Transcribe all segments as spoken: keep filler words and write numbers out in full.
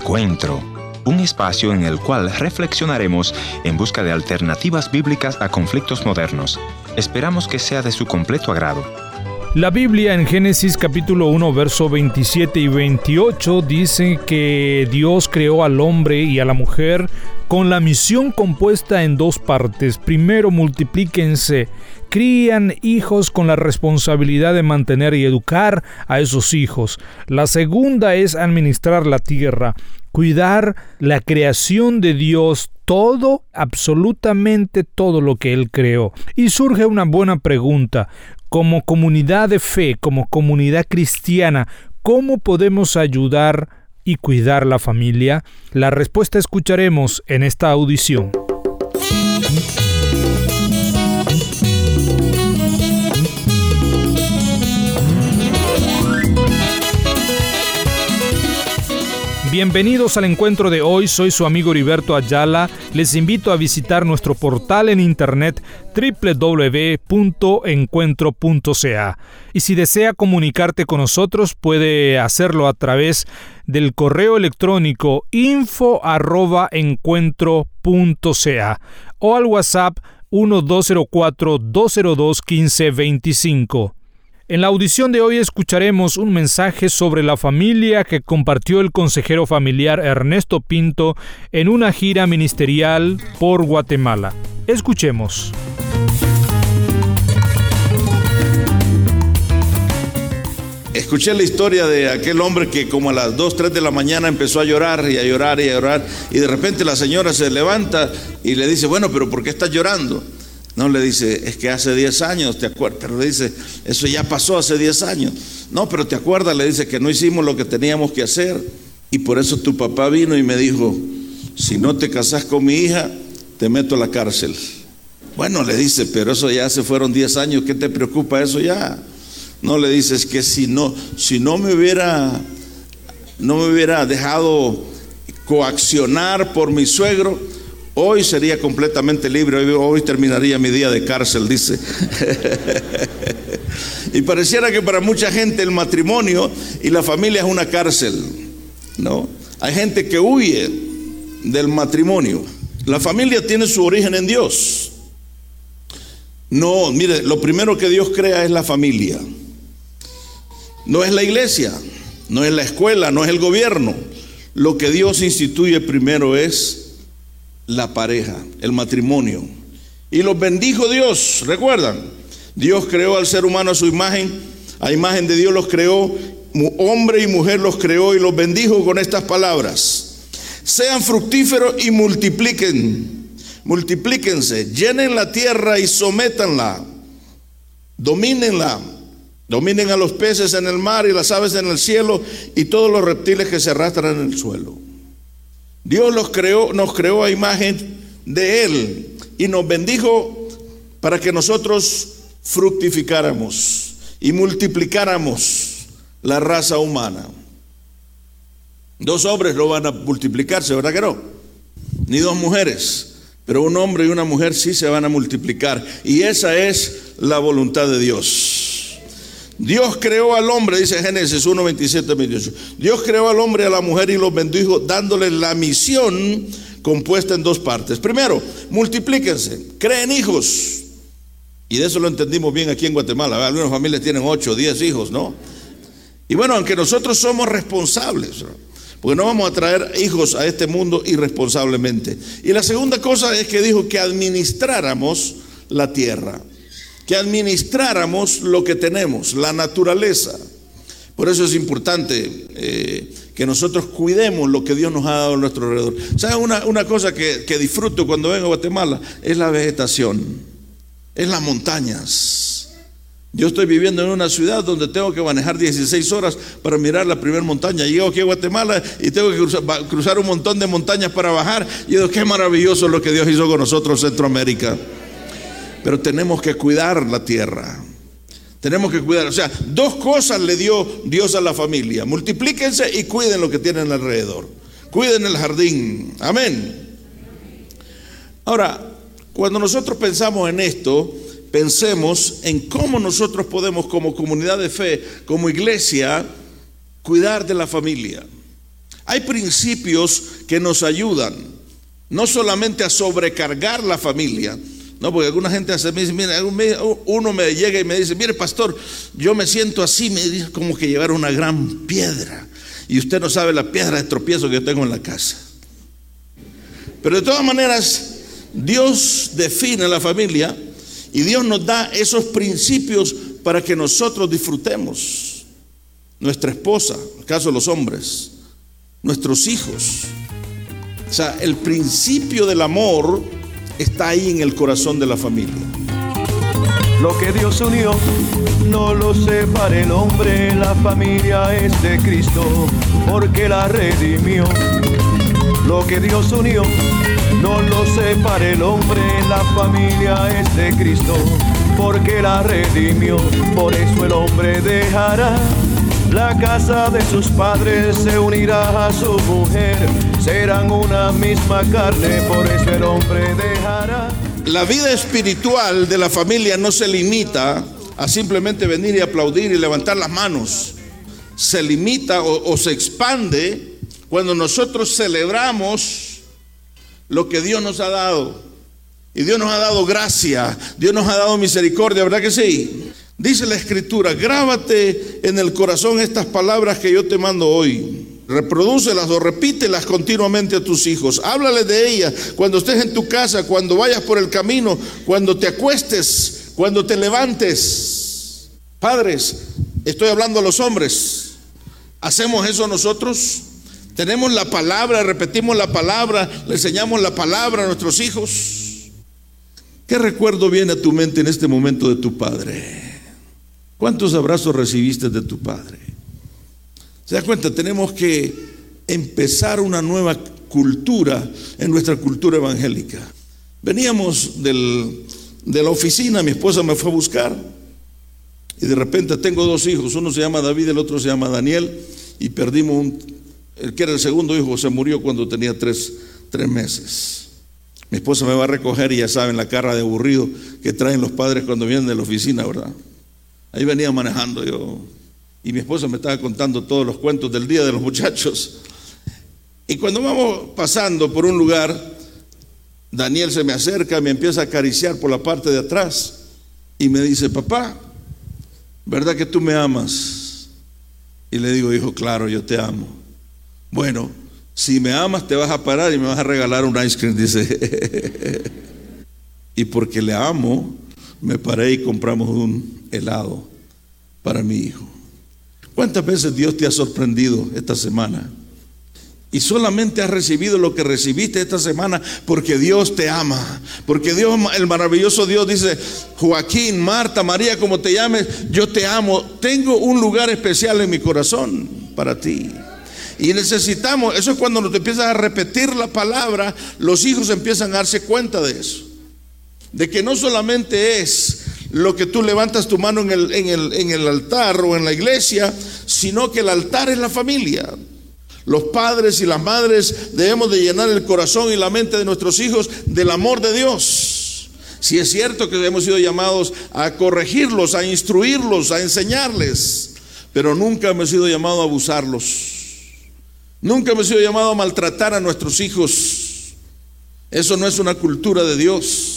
Encuentro, un espacio en el cual reflexionaremos en busca de alternativas bíblicas a conflictos modernos. Esperamos que sea de su completo agrado. La Biblia en Génesis capítulo uno, verso veintisiete y veintiocho dice que Dios creó al hombre y a la mujer con la misión compuesta en dos partes. Primero, multiplíquense, crían hijos con la responsabilidad de mantener y educar a esos hijos. La segunda es administrar la tierra, cuidar la creación de Dios, todo, absolutamente todo lo que Él creó. Y surge una buena pregunta. Como comunidad de fe, como comunidad cristiana, ¿cómo podemos ayudar y cuidar la familia? La respuesta escucharemos en esta audición. Bienvenidos al encuentro de hoy, soy su amigo Heriberto Ayala. Les invito a visitar nuestro portal en internet doble u doble u doble u punto encuentro punto c a. Y si desea comunicarte con nosotros, puede hacerlo a través del correo electrónico info arroba encuentro punto c a o al WhatsApp uno dos cero cuatro, dos cero dos, uno cinco dos cinco. En la audición de hoy escucharemos un mensaje sobre la familia que compartió el consejero familiar Ernesto Pinto en una gira ministerial por Guatemala. Escuchemos. Escuché la historia de aquel hombre que como a las dos, tres de la mañana empezó a llorar y a llorar y a llorar, y de repente la señora se levanta y le dice, bueno, pero ¿por qué estás llorando? No, le dice, es que hace diez años, ¿te acuerdas? Pero le dice, eso ya pasó hace diez años. No, pero ¿te acuerdas? Le dice que no hicimos lo que teníamos que hacer. Y por eso tu papá vino y me dijo, si no te casas con mi hija, te meto a la cárcel. Bueno, le dice, pero eso ya se fueron diez años, ¿qué te preocupa eso ya? No, le dice, es que si no, si no me hubiera, no me hubiera dejado coaccionar por mi suegro, hoy sería completamente libre, hoy, hoy terminaría mi día de cárcel, dice. Y pareciera que para mucha gente el matrimonio y la familia es una cárcel, ¿no? Hay gente que huye del matrimonio. La familia tiene su origen en Dios. No, mire, lo primero que Dios crea es la familia. No es la iglesia, no es la escuela, no es el gobierno. Lo que Dios instituye primero es la pareja, el matrimonio. Y los bendijo Dios, ¿recuerdan? Dios creó al ser humano a su imagen, a imagen de Dios los creó, hombre y mujer los creó y los bendijo con estas palabras: sean fructíferos y multipliquen, multiplíquense, llenen la tierra y sométanla, domínenla, dominen a los peces en el mar y las aves en el cielo y todos los reptiles que se arrastran en el suelo. Dios los creó, nos creó a imagen de Él y nos bendijo para que nosotros fructificáramos y multiplicáramos la raza humana. Dos hombres no van a multiplicarse, ¿verdad que no? Ni dos mujeres, pero un hombre y una mujer sí se van a multiplicar, y esa es la voluntad de Dios. Dios creó al hombre, dice Génesis uno, veintisiete, veintiocho. Dios creó al hombre y a la mujer y los bendijo, dándoles la misión compuesta en dos partes. Primero, multiplíquense, creen hijos. Y de eso lo entendimos bien aquí en Guatemala, ¿verdad? Algunas familias tienen ocho, diez hijos, ¿no? Y bueno, aunque nosotros somos responsables, ¿no? Porque no vamos a traer hijos a este mundo irresponsablemente. Y la segunda cosa es que dijo que administráramos la tierra, que administráramos lo que tenemos, la naturaleza. Por eso es importante eh, que nosotros cuidemos lo que Dios nos ha dado a nuestro alrededor. ¿Saben una, una cosa que, que disfruto cuando vengo a Guatemala? Es la vegetación, es las montañas. Yo estoy viviendo en una ciudad donde tengo que manejar dieciséis horas para mirar la primera montaña. Llego aquí a Guatemala y tengo que cruzar, cruzar un montón de montañas para bajar. Y digo, qué maravilloso lo que Dios hizo con nosotros en Centroamérica. Pero tenemos que cuidar la tierra. Tenemos que cuidar, o sea, dos cosas le dio Dios a la familia: multiplíquense y cuiden lo que tienen alrededor. Cuiden el jardín. Amén. Ahora, cuando nosotros pensamos en esto, pensemos en cómo nosotros podemos, como comunidad de fe, como iglesia, cuidar de la familia. Hay principios que nos ayudan, no solamente a sobrecargar la familia. No, porque alguna gente hace, me dice, mira, uno me llega y me dice, mire pastor, yo me siento así, me dice como que llevar una gran piedra. Y usted no sabe la piedra de tropiezo que yo tengo en la casa. Pero de todas maneras, Dios define la familia y Dios nos da esos principios para que nosotros disfrutemos. Nuestra esposa, en el caso de los hombres, nuestros hijos. O sea, el principio del amor está ahí en el corazón de la familia. Lo que Dios unió, no lo separe el hombre, la familia es de Cristo, porque la redimió. Lo que Dios unió, no lo separe el hombre, la familia es de Cristo, porque la redimió. Por eso el hombre dejará la casa de sus padres, se unirá a su mujer, serán una misma carne, por eso el hombre dejará. La vida espiritual de la familia no se limita a simplemente venir y aplaudir y levantar las manos. Se limita o, o se expande cuando nosotros celebramos lo que Dios nos ha dado. Y Dios nos ha dado gracia, Dios nos ha dado misericordia, ¿verdad que sí? Dice la Escritura, grábate en el corazón estas palabras que yo te mando hoy. Reprodúcelas o repítelas continuamente a tus hijos. Háblales de ellas cuando estés en tu casa, cuando vayas por el camino, cuando te acuestes, cuando te levantes. Padres, estoy hablando a los hombres. ¿Hacemos eso nosotros? Tenemos la palabra, repetimos la palabra, le enseñamos la palabra a nuestros hijos. ¿Qué recuerdo viene a tu mente en este momento de tu padre? ¿Cuántos abrazos recibiste de tu padre? ¿Se da cuenta? Tenemos que empezar una nueva cultura en nuestra cultura evangélica. Veníamos del, de la oficina, mi esposa me fue a buscar y de repente tengo dos hijos, uno se llama David, el otro se llama Daniel, y perdimos un, el que era el segundo hijo se murió cuando tenía tres, tres meses. Mi esposa me va a recoger y ya saben la cara de aburrido que traen los padres cuando vienen de la oficina, ¿verdad? Ahí venía manejando yo y mi esposa me estaba contando todos los cuentos del día de los muchachos. Y cuando vamos pasando por un lugar, Daniel se me acerca, me empieza a acariciar por la parte de atrás y me dice, papá, ¿verdad que tú me amas? Y le digo, hijo, claro, yo te amo. Bueno, si me amas te vas a parar y me vas a regalar un ice cream, dice. Y porque le amo, me paré y compramos un helado para mi hijo. ¿Cuántas veces Dios te ha sorprendido esta semana? Y solamente has recibido lo que recibiste esta semana porque Dios te ama. Porque Dios, el maravilloso Dios dice, Joaquín, Marta, María, como te llames, yo te amo. Tengo un lugar especial en mi corazón para ti. Y necesitamos, eso es cuando nos empiezas a repetir la palabra, los hijos empiezan a darse cuenta de eso. De que no solamente es lo que tú levantas tu mano en el, en el, en el altar o en la iglesia, sino que el altar es la familia. Los padres y las madres debemos de llenar el corazón y la mente de nuestros hijos del amor de Dios. Si es cierto que hemos sido llamados a corregirlos, a instruirlos, a enseñarles, pero nunca hemos sido llamados a abusarlos. Nunca hemos sido llamados a maltratar a nuestros hijos. Eso no es una cultura de Dios.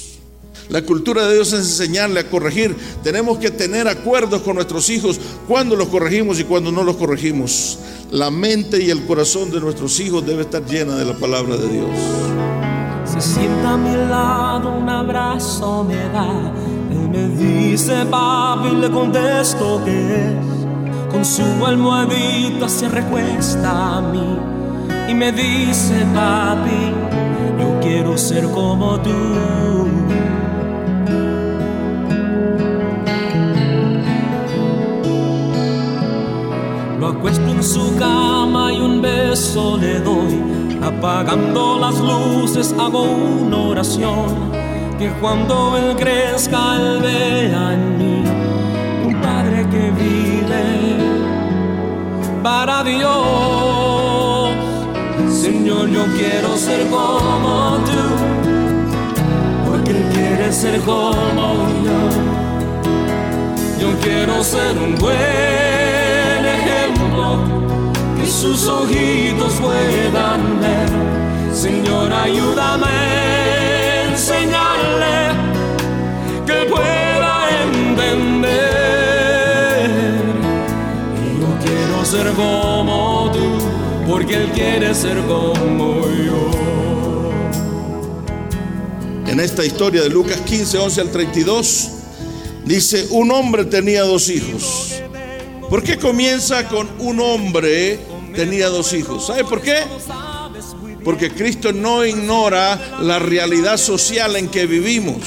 La cultura de Dios es enseñarle a corregir. Tenemos que tener acuerdos con nuestros hijos cuando los corregimos y cuando no los corregimos. La mente y el corazón de nuestros hijos debe estar llena de la palabra de Dios. Se sienta a mi lado, un abrazo me da. Él me dice papi, le contesto que es. Con su almohadita se recuesta a mí y me dice papi, yo quiero ser como tú. Lo acuesto en su cama y un beso le doy. Apagando las luces hago una oración, que cuando él crezca él vea en mí un padre que vive para Dios. Señor, yo quiero ser como tú, porque él quiere ser como yo. Yo quiero ser un buen ejemplo, que sus ojitos puedan ver. Señor, ayúdame a enseñarle que pueda entender. Y yo quiero ser como tú, porque Él quiere ser como yo. En esta historia de Lucas quince, once al treinta y dos, dice: un hombre tenía dos hijos. ¿Por qué comienza con un hombre tenía dos hijos? ¿Sabe por qué? Porque Cristo no ignora la realidad social en que vivimos.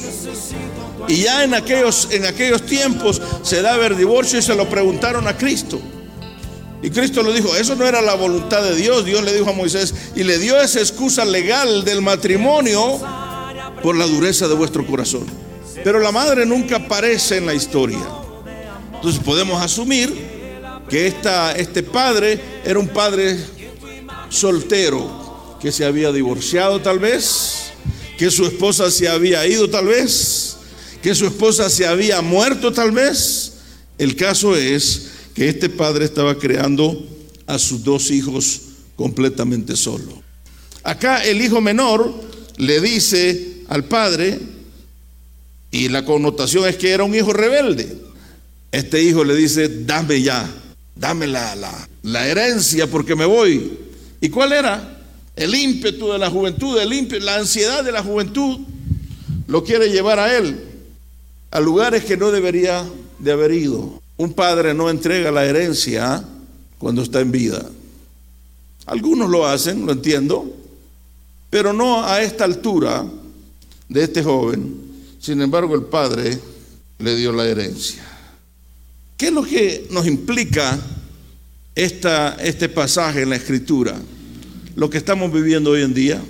Y ya en aquellos, en aquellos tiempos se daba el divorcio y se lo preguntaron a Cristo. Y Cristo le dijo: eso no era la voluntad de Dios. Dios le dijo a Moisés, y le dio esa excusa legal del matrimonio por la dureza de vuestro corazón. Pero la madre nunca aparece en la historia. Entonces podemos asumir que esta, este padre era un padre soltero, que se había divorciado tal vez, que su esposa se había ido tal vez, que su esposa se había muerto tal vez. El caso es que este padre estaba creando a sus dos hijos completamente solo. Acá el hijo menor le dice al padre, y la connotación es que era un hijo rebelde. Este hijo le dice: dame ya, dame la, la, la herencia porque me voy. ¿Y cuál era? El ímpetu de la juventud, el ímpetu, la ansiedad de la juventud lo quiere llevar a él a lugares que no debería de haber ido. Un padre no entrega la herencia cuando está en vida. Algunos lo hacen, lo entiendo, pero no a esta altura de este joven. Sin embargo, el padre le dio la herencia. ¿Qué es lo que nos implica esta, este pasaje en la Escritura? Lo que estamos viviendo hoy en día.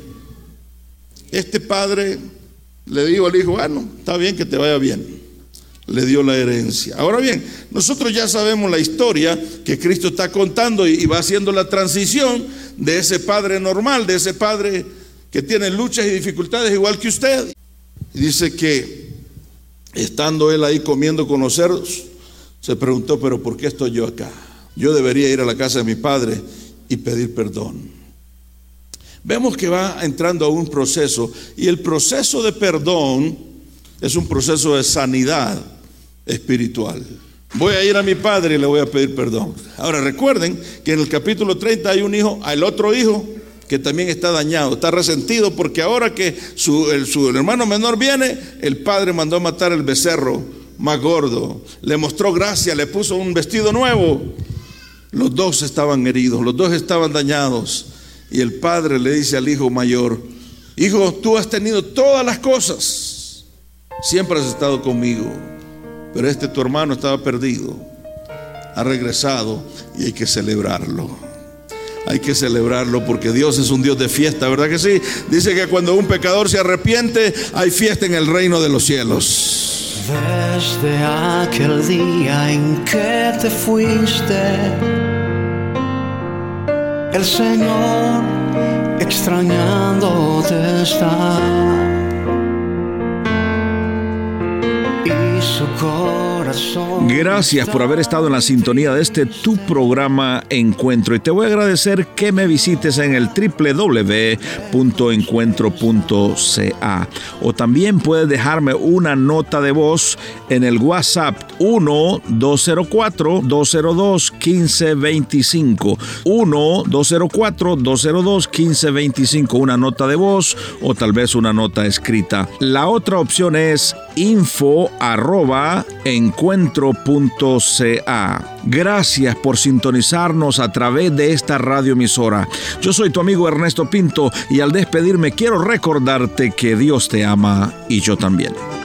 Este padre le dijo al hijo: bueno, está bien, que te vaya bien. Le dio la herencia. Ahora bien, nosotros ya sabemos la historia que Cristo está contando, y, y va haciendo la transición de ese padre normal, de ese padre que tiene luchas y dificultades igual que usted. Y dice que estando él ahí comiendo con los cerdos, se preguntó: pero ¿por qué estoy yo acá? Yo debería ir a la casa de mi padre y pedir perdón. Vemos que va entrando a un proceso, y el proceso de perdón es un proceso de sanidad espiritual. Voy a ir a mi padre y le voy a pedir perdón. Ahora recuerden que en el capítulo treinta hay un hijo, el otro hijo que también está dañado, está resentido, porque ahora que su, el, su hermano menor viene, el padre mandó a matar el becerro más gordo, le mostró gracia, le puso un vestido nuevo. Los dos estaban heridos, los dos estaban dañados, y el padre le dice al hijo mayor: hijo, tú has tenido todas las cosas, siempre has estado conmigo, pero este tu hermano estaba perdido, ha regresado, y hay que celebrarlo. Hay que celebrarlo, porque Dios es un Dios de fiesta, ¿verdad que sí? Dice que cuando un pecador se arrepiente, hay fiesta en el reino de los cielos. Desde aquel día en que te fuiste, el Señor extrañándote está, y su corazón. Gracias por haber estado en la sintonía de este tu programa Encuentro, y te voy a agradecer que me visites en el doble u doble u doble u punto encuentro punto c a, o también puedes dejarme una nota de voz en el WhatsApp uno dos cero cuatro dos cero dos uno cinco dos cinco, uno dos cero cuatro dos cero dos uno cinco dos cinco, una nota de voz o tal vez una nota escrita. La otra opción es info arroba encuentro punto c a. Gracias por sintonizarnos a través de esta radioemisora. Yo soy tu amigo Ernesto Pinto, y al despedirme quiero recordarte que Dios te ama y yo también.